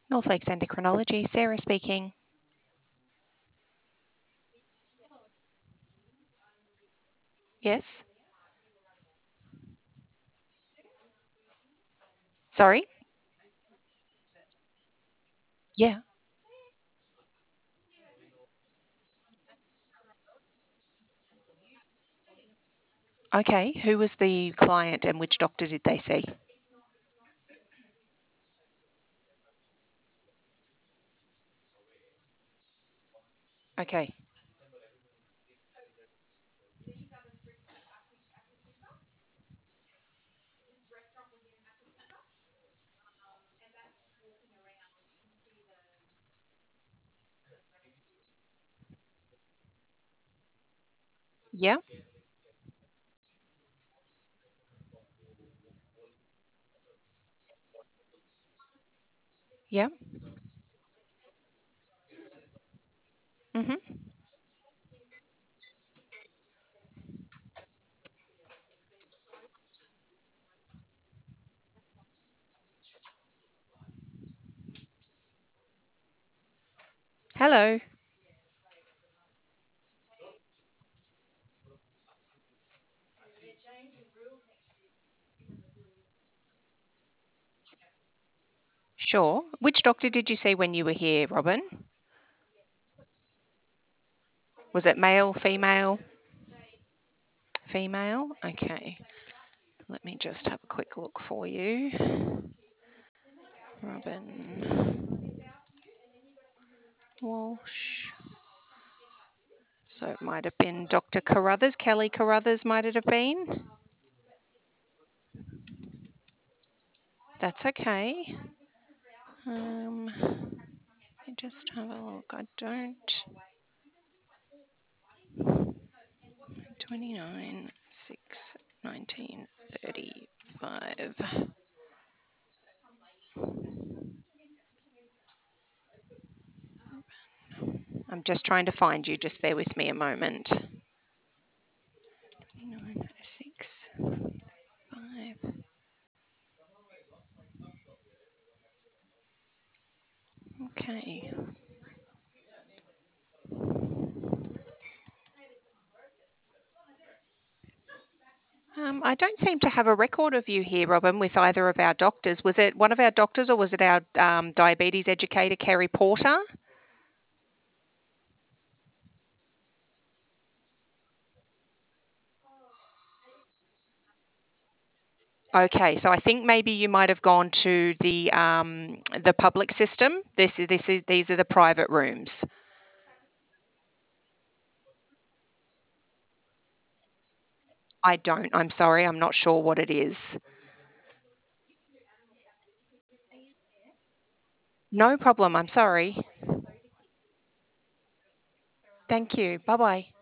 North Lakes Endocrinology, Sarah speaking. Yes. Sorry? Yeah. Okay. Who was the client and which doctor did they see? Okay. Yeah. Yeah. Mhm. Hello. Sure. Which doctor did you see when you were here, Robin? Was it male, female? Female. Okay. Let me just have a quick look for you. Robin Walsh. So it might have been Dr. Carruthers, Kelly Carruthers might it have been. That's okay. Let me just have a look. I don't. 29 6 1935. I'm just trying to find you. Just bear with me a moment. 29 6 5. Okay. I don't seem to have a record of you here, Robin, with either of our doctors. Was it one of our doctors or was it our diabetes educator, Kerry Porter? Okay, so I think maybe you might have gone to the public system. These are the private rooms. I don't. I'm sorry. I'm not sure what it is. No problem. I'm sorry. Thank you. Bye bye.